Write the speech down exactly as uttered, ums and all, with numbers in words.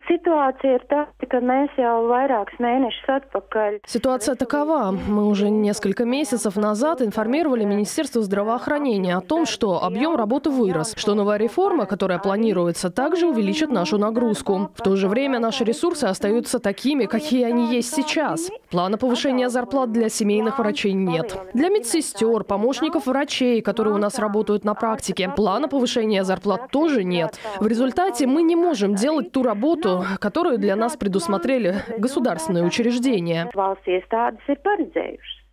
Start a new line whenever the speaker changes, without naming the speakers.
Ситуация такова. Мы уже несколько месяцев назад информировали Министерство здравоохранения о том, что объем работы вырос, что новая реформа, которая планируется, также увеличит нашу нагрузку. В то же время наши ресурсы остаются такими, какие они есть сейчас. Плана повышения зарплат для семейных врачей нет. Для медсестер, помощников врачей, которые у нас работают на практике, плана повышения зарплат тоже нет. В результате мы не можем делать ту работу, которую для нас предусмотрели государственные учреждения.